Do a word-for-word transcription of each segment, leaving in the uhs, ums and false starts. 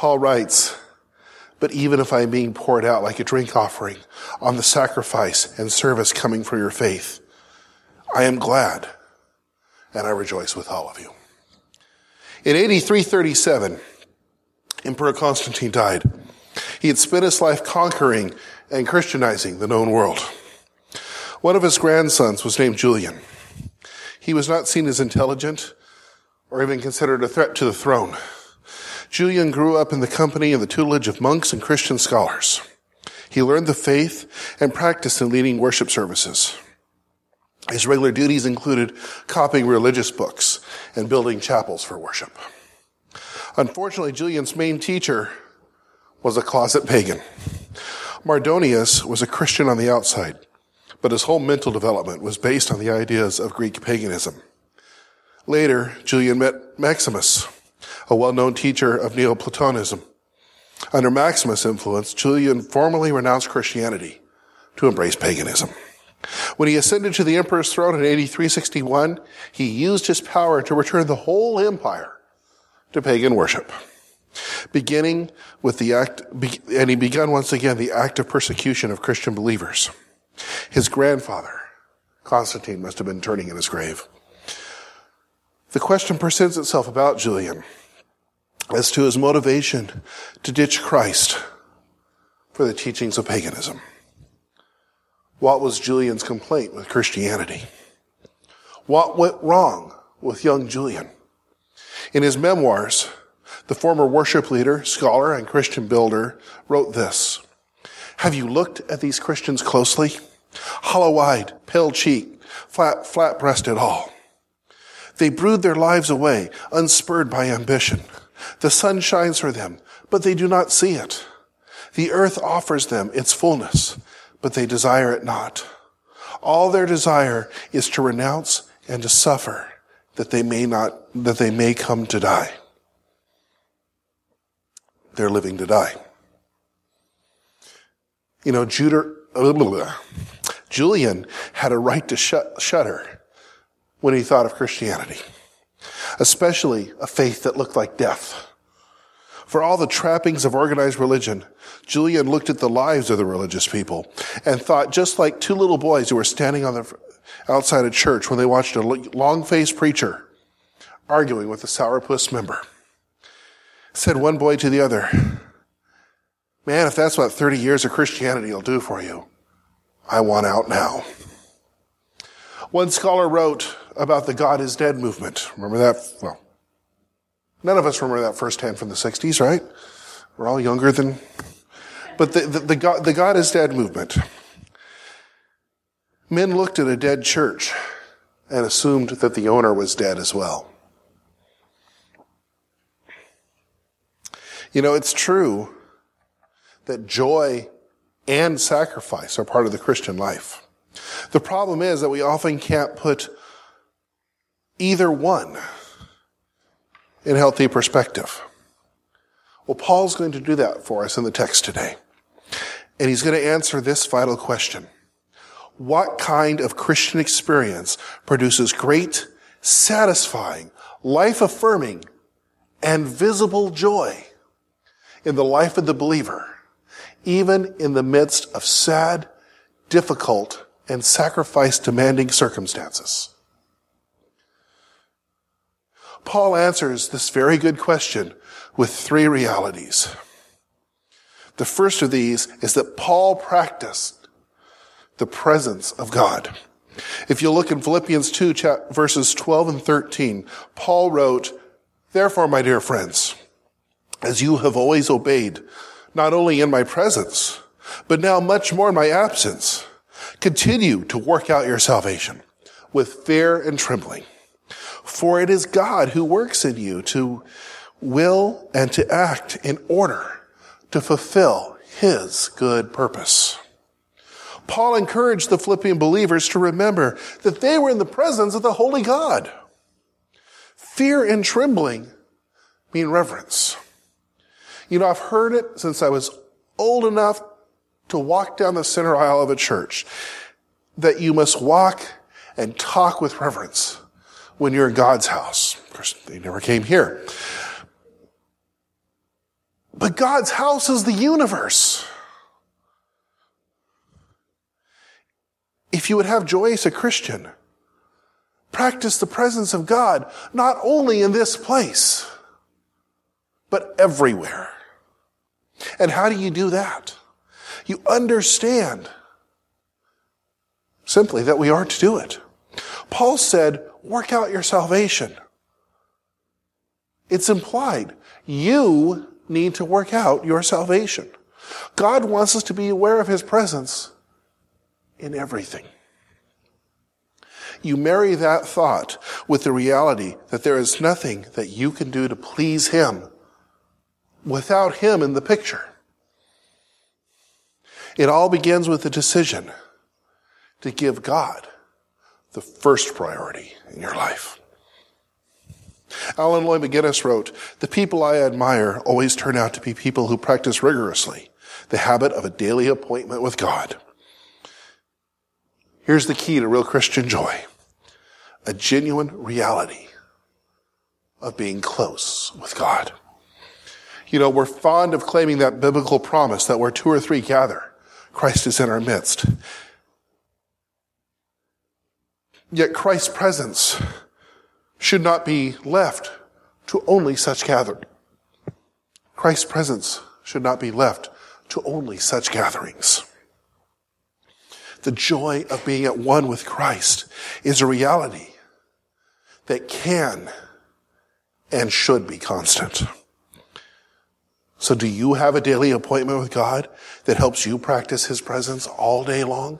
Paul writes, but even if I am being poured out like a drink offering on the sacrifice and service coming from your faith, I am glad and I rejoice with all of you. In A D three thirty-seven, Emperor Constantine died. He had spent his life conquering and Christianizing the known world. One of his grandsons was named Julian. He was not seen as intelligent or even considered a threat to the throne. Julian grew up in the company and the tutelage of monks and Christian scholars. He learned the faith and practiced in leading worship services. His regular duties included copying religious books and building chapels for worship. Unfortunately, Julian's main teacher was a closet pagan. Mardonius was a Christian on the outside, but his whole mental development was based on the ideas of Greek paganism. Later, Julian met Maximus, a well-known teacher of Neoplatonism. Under Maximus' influence, Julian formally renounced Christianity to embrace paganism. When he ascended to the emperor's throne in A D three sixty-one, he used his power to return the whole empire to pagan worship, beginning with the act, and he began once again the active persecution of Christian believers. His grandfather, Constantine, must have been turning in his grave. The question presents itself about Julian as to his motivation to ditch Christ for the teachings of paganism. What was Julian's complaint with Christianity? What went wrong with young Julian? In his memoirs, the former worship leader, scholar, and Christian builder wrote this: have you looked at these Christians closely? Hollow-eyed, pale-cheeked, flat, flat-breasted all. They brood their lives away, unspurred by ambition. The sun shines for them, but they do not see it. The earth offers them its fullness, but they desire it not. All their desire is to renounce and to suffer, that they may not, that they may come to die. They're living to die. You know, Judah, Julian had a right to shudder when he thought of Christianity, especially a faith that looked like death. For all the trappings of organized religion, Julian looked at the lives of the religious people and thought just like two little boys who were standing on the outside a church when they watched a long-faced preacher arguing with a sourpuss member. Said one boy to the other, man, if that's what thirty years of Christianity will do for you, I want out now. One scholar wrote about the God is Dead movement. Remember that? Well, none of us remember that firsthand from the sixties, right? We're all younger than... But the, the, the, God, the God is Dead movement. Men looked at a dead church and assumed that the owner was dead as well. You know, it's true that joy and sacrifice are part of the Christian life. The problem is that we often can't put either one in healthy perspective. Well, Paul's going to do that for us in the text today. And he's going to answer this vital question. What kind of Christian experience produces great, satisfying, life-affirming, and visible joy in the life of the believer, even in the midst of sad, difficult, and sacrifice-demanding circumstances? Paul answers this very good question with three realities. The first of these is that Paul practiced the presence of God. If you look in Philippians two, verses twelve and thirteen, Paul wrote, therefore, my dear friends, as you have always obeyed, not only in my presence, but now much more in my absence, continue to work out your salvation with fear and trembling. For it is God who works in you to will and to act in order to fulfill his good purpose. Paul encouraged the Philippian believers to remember that they were in the presence of the Holy God. Fear and trembling mean reverence. You know, I've heard it since I was old enough to walk down the center aisle of a church, that you must walk and talk with reverence when you're in God's house. Of course, they never came here. But God's house is the universe. If you would have joy as a Christian, practice the presence of God, not only in this place, but everywhere. And how do you do that? You understand simply that we are to do it. Paul said, work out your salvation. It's implied. You need to work out your salvation. God wants us to be aware of his presence in everything. You marry that thought with the reality that there is nothing that you can do to please him without him in the picture. It all begins with the decision to give God the first priority in your life. Alan Lloyd McGinnis wrote, "The people I admire always turn out to be people who practice rigorously the habit of a daily appointment with God." Here's the key to real Christian joy: a genuine reality of being close with God. You know, we're fond of claiming that biblical promise that where two or three gather, Christ is in our midst. Yet Christ's presence should not be left to only such gather. Christ's presence should not be left to only such gatherings. The joy of being at one with Christ is a reality that can and should be constant. So do you have a daily appointment with God that helps you practice his presence all day long?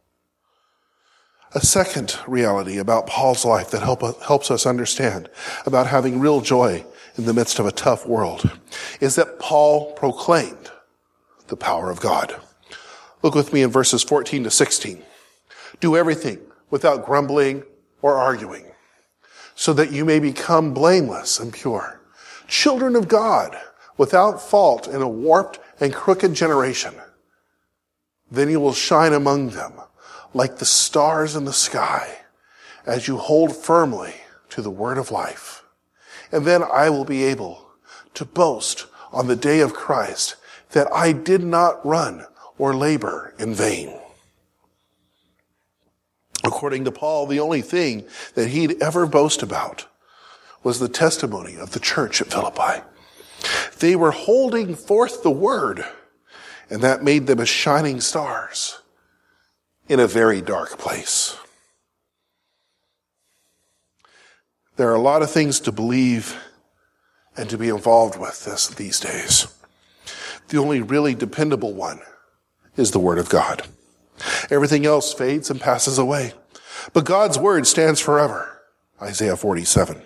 A second reality about Paul's life that help, helps us understand about having real joy in the midst of a tough world is that Paul proclaimed the power of God. Look with me in verses fourteen to sixteen. Do everything without grumbling or arguing, so that you may become blameless and pure, children of God, without fault in a warped and crooked generation. Then you will shine among them like the stars in the sky, as you hold firmly to the word of life. And then I will be able to boast on the day of Christ that I did not run or labor in vain. According to Paul, the only thing that he'd ever boast about was the testimony of the church at Philippi. They were holding forth the word, and that made them as shining stars in a very dark place. There are a lot of things to believe and to be involved with this these days. The only really dependable one is the Word of God. Everything else fades and passes away. But God's Word stands forever. Isaiah forty-seven.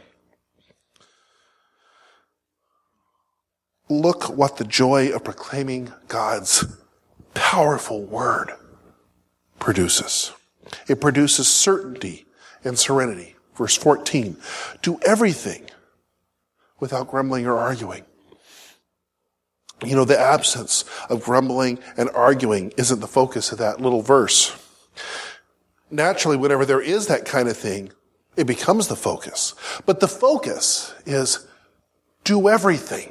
Look what the joy of proclaiming God's powerful Word produces. It produces certainty and serenity. Verse fourteen, do everything without grumbling or arguing. You know, the absence of grumbling and arguing isn't the focus of that little verse. Naturally, whenever there is that kind of thing, it becomes the focus. But the focus is do everything.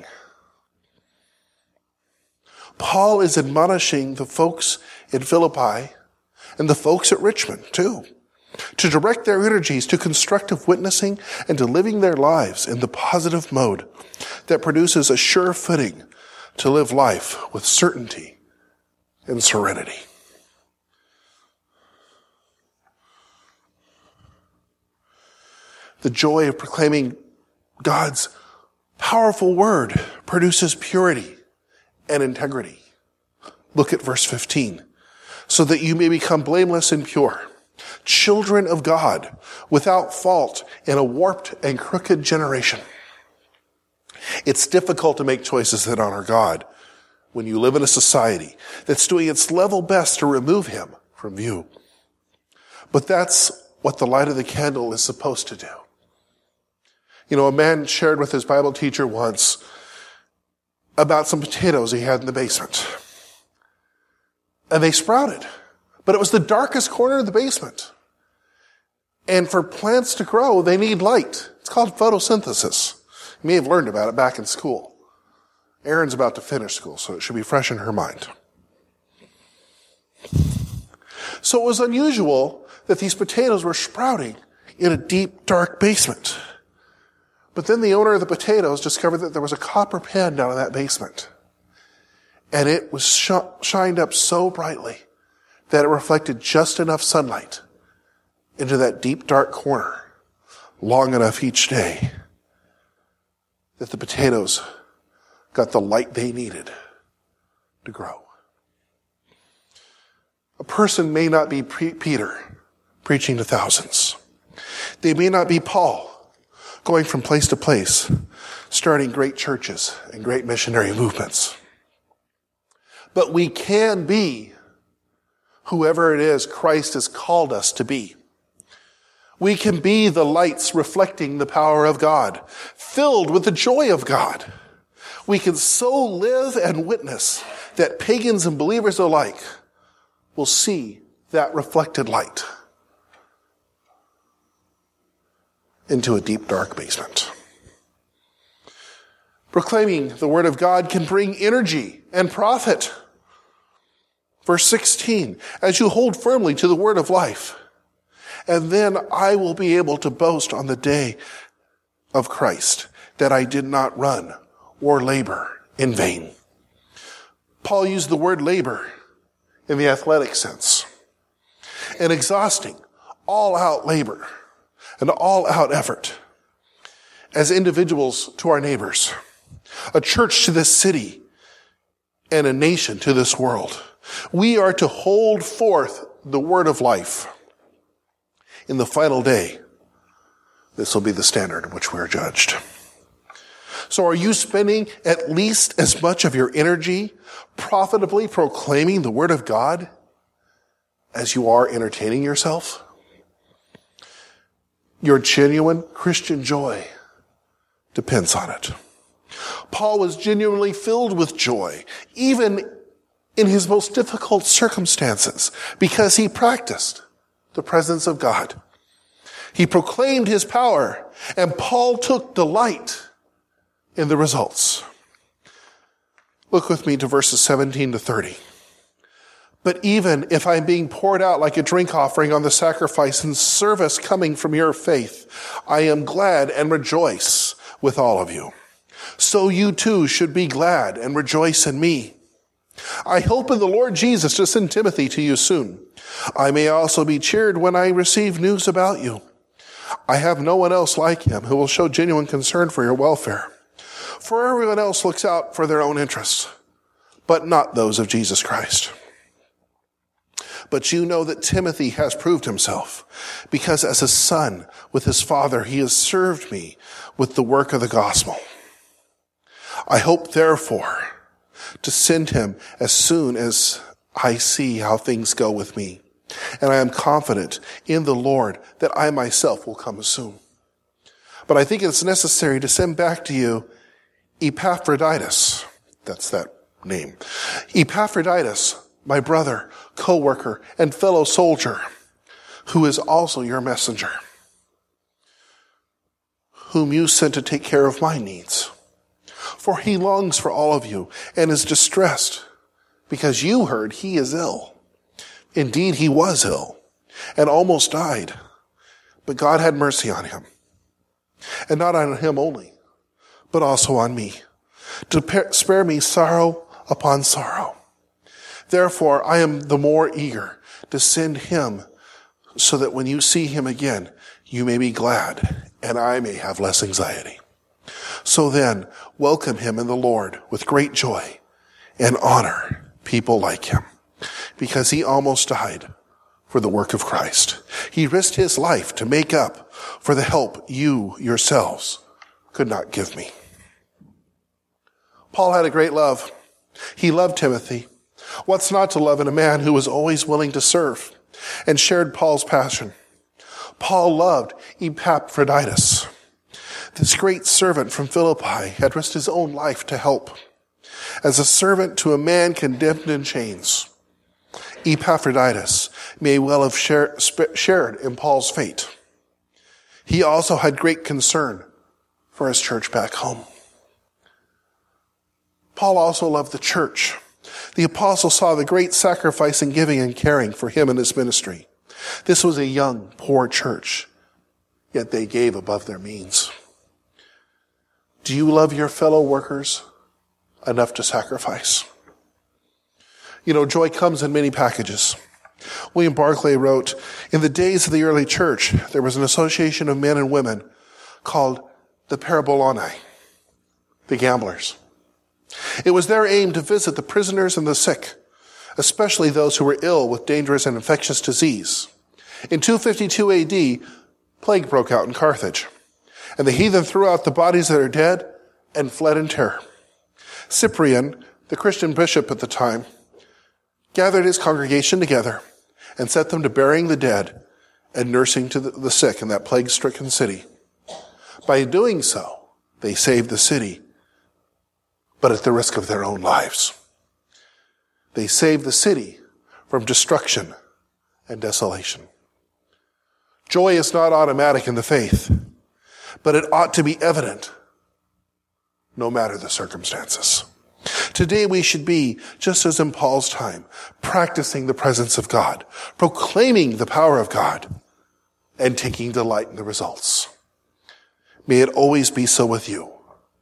Paul is admonishing the folks in Philippi and the folks at Richmond, too, to direct their energies to constructive witnessing and to living their lives in the positive mode that produces a sure footing to live life with certainty and serenity. The joy of proclaiming God's powerful word produces purity and integrity. Look at verse fifteen. So that you may become blameless and pure, children of God, without fault in a warped and crooked generation. It's difficult to make choices that honor God when you live in a society that's doing its level best to remove him from view. But that's what the light of the candle is supposed to do. You know, a man shared with his Bible teacher once about some potatoes he had in the basement. And they sprouted. But it was the darkest corner of the basement. And for plants to grow, they need light. It's called photosynthesis. You may have learned about it back in school. Erin's about to finish school, so it should be fresh in her mind. So it was unusual that these potatoes were sprouting in a deep, dark basement. But then the owner of the potatoes discovered that there was a copper pan down in that basement. And it was sh- shined up so brightly that it reflected just enough sunlight into that deep, dark corner long enough each day that the potatoes got the light they needed to grow. A person may not be pre- Peter preaching to thousands. They may not be Paul going from place to place, starting great churches and great missionary movements. But we can be whoever it is Christ has called us to be. We can be the lights reflecting the power of God, filled with the joy of God. We can so live and witness that pagans and believers alike will see that reflected light into a deep, dark basement. Proclaiming the word of God can bring energy and profit. Verse sixteen, as you hold firmly to the word of life, and then I will be able to boast on the day of Christ that I did not run or labor in vain. Paul used the word labor in the athletic sense. An exhausting, all-out labor, an all-out effort as individuals to our neighbors, a church to this city, and a nation to this world. We are to hold forth the word of life. In the final day, this will be the standard in which we are judged. So are you spending at least as much of your energy profitably proclaiming the word of God as you are entertaining yourself? Your genuine Christian joy depends on it. Paul was genuinely filled with joy, even in his most difficult circumstances, because he practiced the presence of God. He proclaimed his power, and Paul took delight in the results. Look with me to verses seventeen to thirty. But even if I'm being poured out like a drink offering on the sacrifice and service coming from your faith, I am glad and rejoice with all of you. So you too should be glad and rejoice in me. I hope in the Lord Jesus to send Timothy to you soon. I may also be cheered when I receive news about you. I have no one else like him who will show genuine concern for your welfare. For everyone else looks out for their own interests, but not those of Jesus Christ. But you know that Timothy has proved himself, because as a son with his father, he has served me with the work of the gospel. I hope, therefore, to send him as soon as I see how things go with me. And I am confident in the Lord that I myself will come soon. But I think it's necessary to send back to you Epaphroditus. That's that name. Epaphroditus, my brother, co-worker, and fellow soldier, who is also your messenger, whom you sent to take care of my needs. For he longs for all of you and is distressed because you heard he is ill. Indeed, he was ill and almost died, but God had mercy on him. And not on him only, but also on me, to spare me sorrow upon sorrow. Therefore, I am the more eager to send him so that when you see him again, you may be glad and I may have less anxiety. So then, welcome him in the Lord with great joy and honor people like him, because he almost died for the work of Christ. He risked his life to make up for the help you yourselves could not give me. Paul had a great love. He loved Timothy. What's not to love in a man who was always willing to serve and shared Paul's passion? Paul loved Epaphroditus. This great servant from Philippi had risked his own life to help. As a servant to a man condemned in chains, Epaphroditus may well have share, shared in Paul's fate. He also had great concern for his church back home. Paul also loved the church. The apostle saw the great sacrifice in giving and caring for him and his ministry. This was a young, poor church, yet they gave above their means. Do you love your fellow workers enough to sacrifice? You know, joy comes in many packages. William Barclay wrote, in the days of the early church, there was an association of men and women called the Parabolani, the gamblers. It was their aim to visit the prisoners and the sick, especially those who were ill with dangerous and infectious disease. In two fifty-two A D, plague broke out in Carthage, and the heathen threw out the bodies of their dead and fled in terror. Cyprian, the Christian bishop at the time, gathered his congregation together and set them to burying the dead and nursing to the sick in that plague-stricken city. By doing so, they saved the city, but at the risk of their own lives. They saved the city from destruction and desolation. Joy is not automatic in the faith, but it ought to be evident no matter the circumstances. Today we should be, just as in Paul's time, practicing the presence of God, proclaiming the power of God, and taking delight in the results. May it always be so with you.